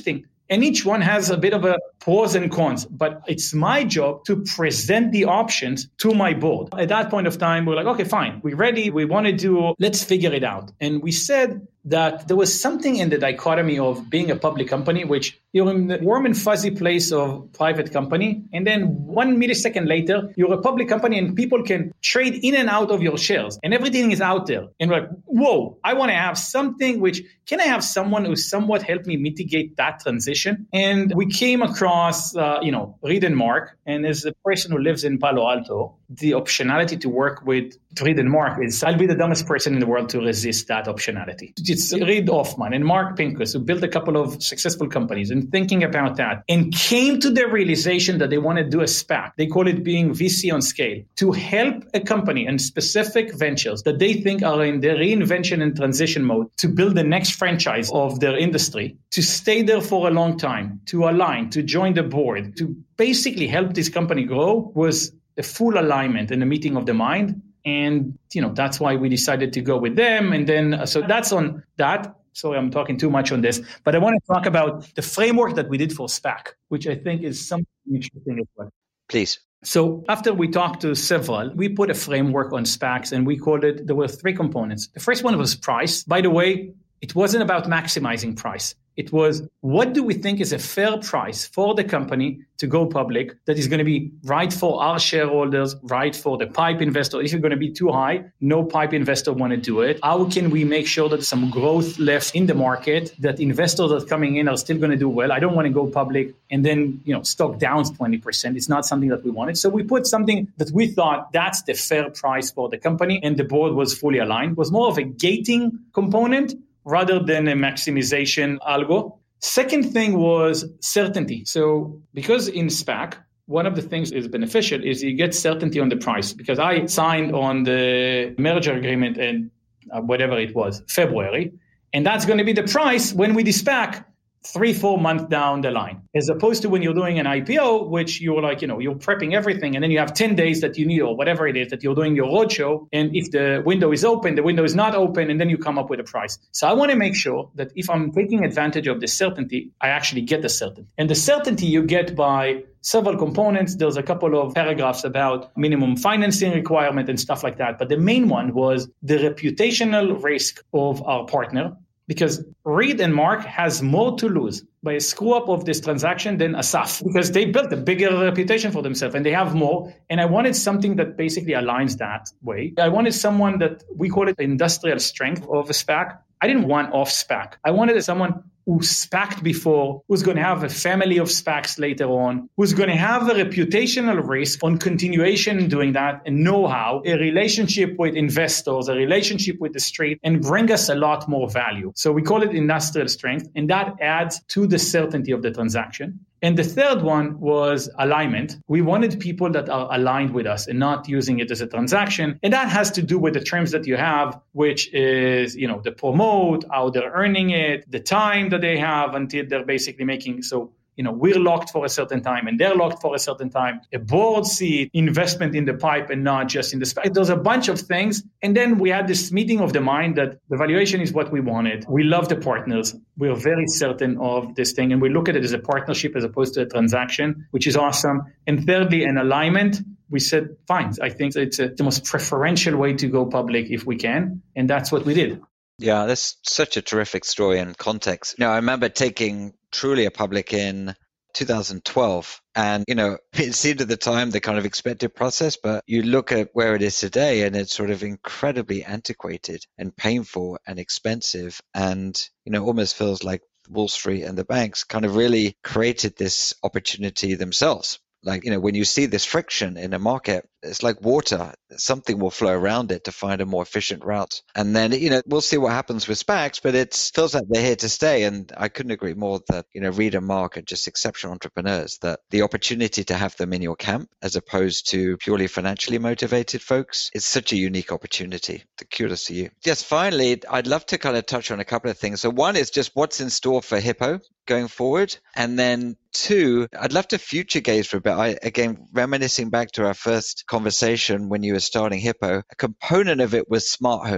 And each one has a bit of a pros and cons, but it's my job to present the options to my board. At that point of time, we're like, okay, fine. We're ready. We want to do, let's figure it out. And we said that there was something in the dichotomy of being a public company, which you're in the warm and fuzzy place of private company. And then one millisecond later, you're a public company and people can trade in and out of your shares and everything is out there. And we're like, whoa, I want to have something which, can I have someone who somewhat helped me mitigate that transition? And we came across, uh, you know, Reed and Mark. And as a person who lives in Palo Alto, the optionality to work with Reed and Mark is, I'll be the dumbest person in the world to resist that optionality. It's Reid Hoffman and Mark Pincus who built a couple of successful companies and thinking about that and came to the realization that they want to do a SPAC. They call it being V C on scale to help a company and specific ventures that they think are in the reinvention and transition mode to build the next franchise of their industry, to stay there for a long time, to align, to join the board, to basically help this company grow was a full alignment and a meeting of the mind. And, you know, that's why we decided to go with them. And then, uh, so that's on that. Sorry, I'm talking too much on this, but I want to talk about the framework that we did for SPAC, which I think is something interesting as well. Please. So after we talked to several, we put a framework on SPACs and we called it, there were three components. The first one was price. By the way, it wasn't about maximizing price. It was, what do we think is a fair price for the company to go public that is going to be right for our shareholders, right for the pipe investor? If you're going to be too high, no pipe investor want to do it. How can we make sure that there's some growth left in the market, that investors that are coming in are still going to do well? I don't want to go public and then, you know, stock down twenty percent. It's not something that we wanted. So we put something that we thought that's the fair price for the company, and the board was fully aligned. It was more of a gating component rather than a maximization algo. Second thing was certainty. So because in SPAC, one of the things is beneficial is you get certainty on the price, because I signed on the merger agreement in uh, whatever it was, February, and that's going to be the price when we do SPAC three, four months down the line, as opposed to when you're doing an I P O, which you're like, you know, you're prepping everything and then you have ten days that you need or whatever it is that you're doing your roadshow. And if the window is open, the window is not open, and then you come up with a price. So I want to make sure that if I'm taking advantage of the certainty, I actually get the certainty. And the certainty you get by several components. There's a couple of paragraphs about minimum financing requirement and stuff like that. But the main one was the reputational risk of our partner, because Reed and Mark has more to lose by a screw up of this transaction than Asaf, because they built a bigger reputation for themselves and they have more. And I wanted something that basically aligns that way. I wanted someone that we call it industrial strength of a SPAC. I didn't want off SPAC. I wanted someone who SPAC'd before, who's going to have a family of SPACs later on, who's going to have a reputational risk on continuation in doing that, and know-how, a relationship with investors, a relationship with the street, and bring us a lot more value. So we call it industrial strength, and that adds to the certainty of the transaction. And the third one was alignment. We wanted people that are aligned with us and not using it as a transaction. And that has to do with the terms that you have, which is, you know, the promote, how they're earning it, the time that they have until they're basically making. So, you know, we're locked for a certain time and they're locked for a certain time. A board seat, investment in the pipe and not just in the SPAC. There's a bunch of things. And then we had this meeting of the mind that the valuation is what we wanted. We love the partners. We're very certain of this thing. And we look at it as a partnership as opposed to a transaction, which is awesome. And thirdly, an alignment. We said, fine, I think it's a, the most preferential way to go public if we can. And that's what we did. Yeah, that's such a terrific story and context. You know, I remember taking Trulia public in two thousand twelve, and, you know, it seemed at the time the kind of expected process, but you look at where it is today and it's sort of incredibly antiquated and painful and expensive, and, you know, almost feels like Wall Street and the banks kind of really created this opportunity themselves. Like, you know, when you see this friction in a market, it's like water. Something will flow around it to find a more efficient route. And then, you know, we'll see what happens with SPACs, but it feels like they're here to stay. And I couldn't agree more that, you know, Reed and Mark are just exceptional entrepreneurs, that the opportunity to have them in your camp as opposed to purely financially motivated folks is such a unique opportunity. The kudos to you. Yes, finally, I'd love to kind of touch on a couple of things. So one is just what's in store for Hippo going forward. And then two, I'd love to future gaze for a bit. I, again, reminiscing back to our first conversation when you were starting Hippo, a component of it was smart homes.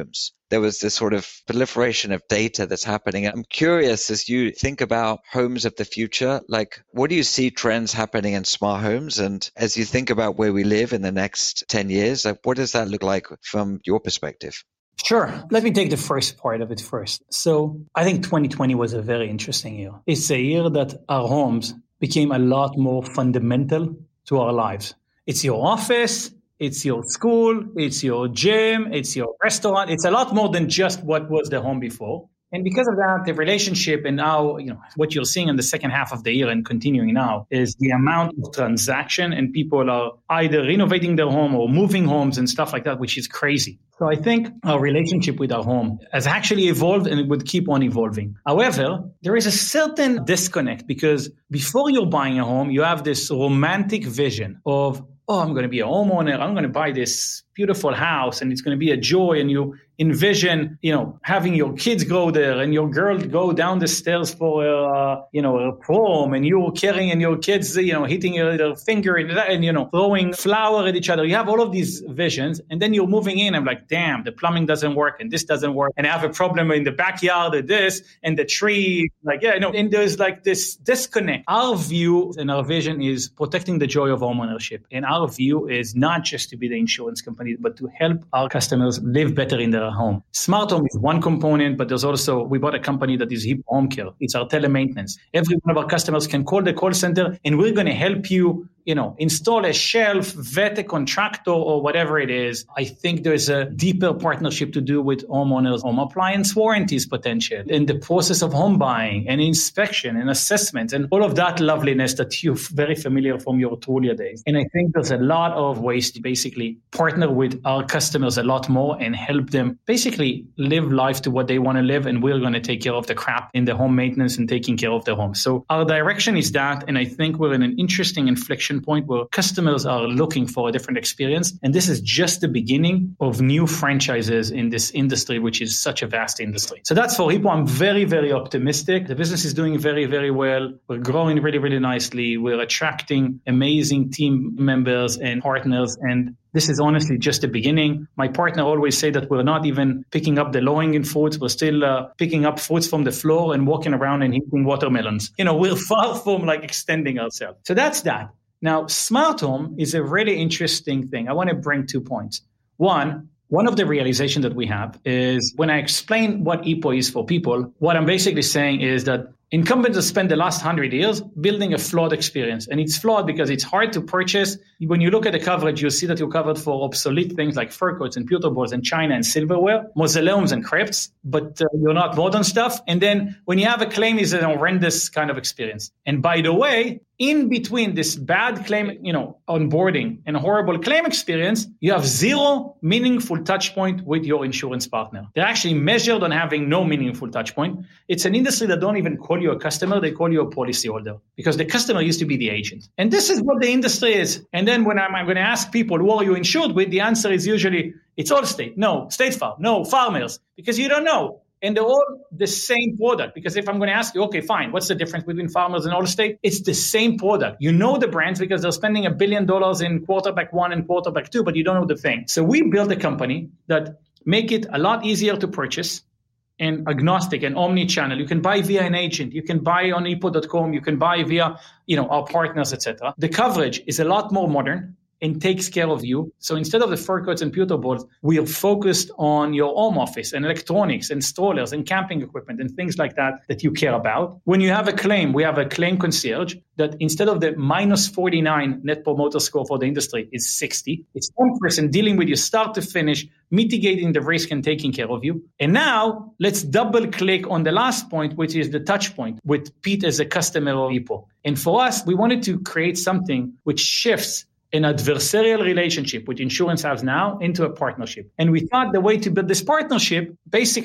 there was this sort of proliferation of data that's happening. I'm curious, as you think about homes of the future, like what do you see trends happening in smart homes? And as you think about where we live in the next ten years, like what does that look like from your perspective? Sure. Let me take the first part of it first. So I think twenty twenty was a very interesting year. It's a year that our homes became a lot more fundamental to our lives. It's your office, it's your school, it's your gym, it's your restaurant. It's a lot more than just what was the home before. And because of that, the relationship and now, you know, what you're seeing in the second half of the year and continuing now is the amount of transaction, and people are either renovating their home or moving homes and stuff like that, which is crazy. So I think our relationship with our home has actually evolved, and it would keep on evolving. However, there is a certain disconnect because before you're buying a home, you have this romantic vision of, oh, I'm going to be a homeowner. I'm going to buy this beautiful house and it's going to be a joy. And you envision, you know, having your kids go there and your girl go down the stairs for, uh, you know, a prom, and you're carrying your kids, you know, hitting their finger and, and, you know, throwing flour at each other. You have all of these visions, and then you're moving in. I'm like, damn, the plumbing doesn't work and this doesn't work. And I have a problem in the backyard of this and the tree, like, yeah, no. And there's like this disconnect. Our view and our vision is protecting the joy of homeownership. And our view is not just to be the insurance company, but to help our customers live better in their home. Smart home is one component, but there's also, we bought a company that is Hippo Home Care. It's our telemaintenance. Every one of our customers can call the call center and we're going to help you, you know, install a shelf, vet a contractor or whatever it is. I think there's a deeper partnership to do with homeowners, home appliance warranties potential, in the process of home buying and inspection and assessment and all of that loveliness that you're very familiar from your Trulia days. And I think there's a lot of ways to basically partner with our customers a lot more and help them basically live life to what they want to live. And we're going to take care of the crap in the home maintenance and taking care of their home. So our direction is that. And I think we're in an interesting inflection point where customers are looking for a different experience. And this is just the beginning of new franchises in this industry, which is such a vast industry. So that's for Hippo. I'm very, very optimistic. The business is doing very, very well. We're growing really, really nicely. We're attracting amazing team members and partners. And this is honestly just the beginning. My partner always say that we're not even picking up the low-hanging fruits. We're still uh, picking up fruits from the floor and walking around and eating watermelons. You know, we're far from like extending ourselves. So that's that. Now, smart home is a really interesting thing. I want to bring two points. One, one of the realizations that we have is when I explain what Hippo is for people, what I'm basically saying is that incumbents have spent the last hundred years building a flawed experience. And it's flawed because it's hard to purchase. When you look at the coverage, you'll see that you're covered for obsolete things like fur coats and pewter balls and china and silverware, mausoleums and crypts, but uh, you're not modern stuff. And then when you have a claim, it's an horrendous kind of experience. And by the way, in between this bad claim, you know, onboarding and horrible claim experience, you have zero meaningful touch point with your insurance partner. They're actually measured on having no meaningful touch point. It's an industry that don't even call you a customer, they call you a policyholder because the customer used to be the agent. And this is what the industry is. And then when I'm, I'm going to ask people, who are you insured with? The answer is usually, it's Allstate. No, State Farm. No, Farmers. Because you don't know. And they're all the same product. Because if I'm going to ask you, okay, fine, what's the difference between Farmers and Allstate? It's the same product. You know the brands because they're spending a billion dollars in quarterback one and quarterback two, but you don't know the thing. So we built a company that make it a lot easier to purchase and agnostic and omni-channel. You can buy via an agent. You can buy on hippo dot com. You can buy via, you know, our partners, et cetera. The coverage is a lot more modern and takes care of you. So instead of the fur coats and pewter balls, we are focused on your home office and electronics and strollers and camping equipment and things like that that you care about. When you have a claim, we have a claim concierge that instead of the minus forty-nine net promoter score for the industry is sixty. It's one person dealing with you start to finish, mitigating the risk and taking care of you. And now let's double click on the last point, which is the touch point with Pete as a customer of Hippo. And for us, we wanted to create something which shifts an adversarial relationship which insurance has now into a partnership. And we thought the way to build this partnership basically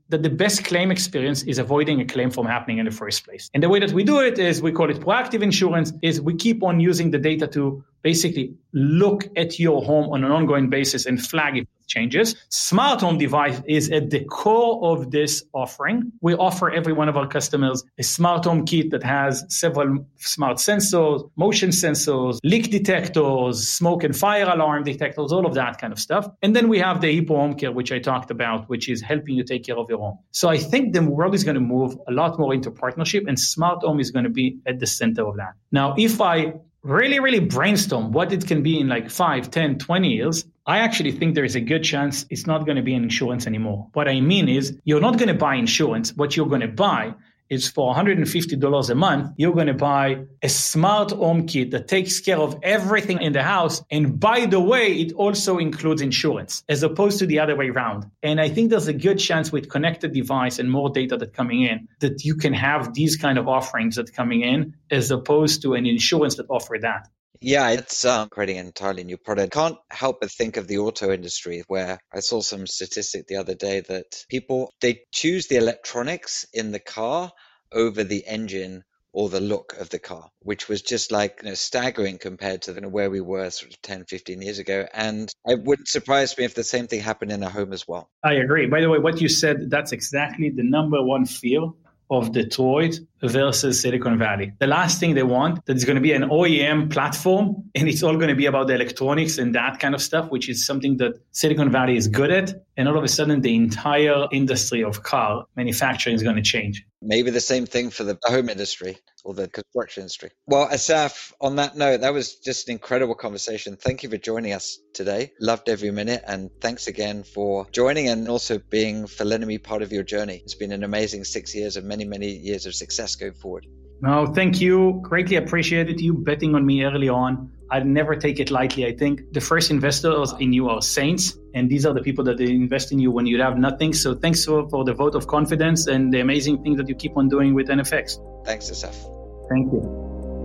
that the best claim experience is avoiding a claim from happening in the first place. And the way that we do it is we call it proactive insurance, is we keep on using the data to basically look at your home on an ongoing basis and flag if it changes. Smart home device is at the core of this offering. We offer every one of our customers a smart home kit that has several smart sensors, motion sensors, leak detectors, smoke and fire alarm detectors, all of that kind of stuff. And then we have the Hippo Home Care, which I talked about, which is helping you take care of your home. So I think the world is going to move a lot more into partnership, and smart home is going to be at the center of that. Now, if I really, really brainstorm what it can be in like five, ten, twenty years, I actually think there is a good chance it's not going to be an insurance anymore. What I mean is you're not going to buy insurance. What you're going to buy is for one hundred fifty dollars a month, you're going to buy a smart home kit that takes care of everything in the house. And by the way, it also includes insurance as opposed to the other way around. And I think there's a good chance with connected device and more data that coming in that you can have these kind of offerings that coming in as opposed to an insurance that offer that. Yeah, it's um, creating an entirely new product. Can't help but think of the auto industry, where I saw some statistic the other day that people, they choose the electronics in the car over the engine or the look of the car, which was just like, you know, staggering compared to, you know, where we were sort of ten, fifteen years ago. And it wouldn't surprise me if the same thing happened in a home as well. I agree. By the way, what you said, that's exactly the number one fear of Detroit versus Silicon Valley. The last thing they want, that is going to be an O E M platform, and it's all going to be about the electronics and that kind of stuff, which is something that Silicon Valley is good at. And all of a sudden, the entire industry of car manufacturing is going to change. Maybe the same thing for the home industry or the construction industry. Well, Asaf, on that note, that was just an incredible conversation. Thank you for joining us today. Loved every minute. And thanks again for joining and also being, for letting me part of your journey. It's been an amazing six years of many, many years of success going forward. No, thank you. Greatly appreciated you betting on me early on. I'd never take it lightly. I think the first investors in you are saints, and these are the people that they invest in you when you have nothing. So thanks for, for the vote of confidence and the amazing thing that you keep on doing with N F X. Thanks, Asaf. Thank you.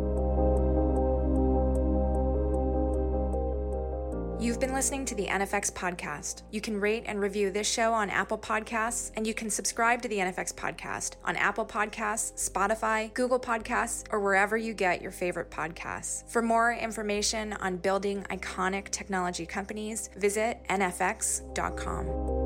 You've been listening to the N F X podcast. You can rate and review this show on Apple Podcasts, and you can subscribe to the N F X podcast on Apple Podcasts, Spotify, Google Podcasts, or wherever you get your favorite podcasts. For more information on building iconic technology companies, visit N F X dot com.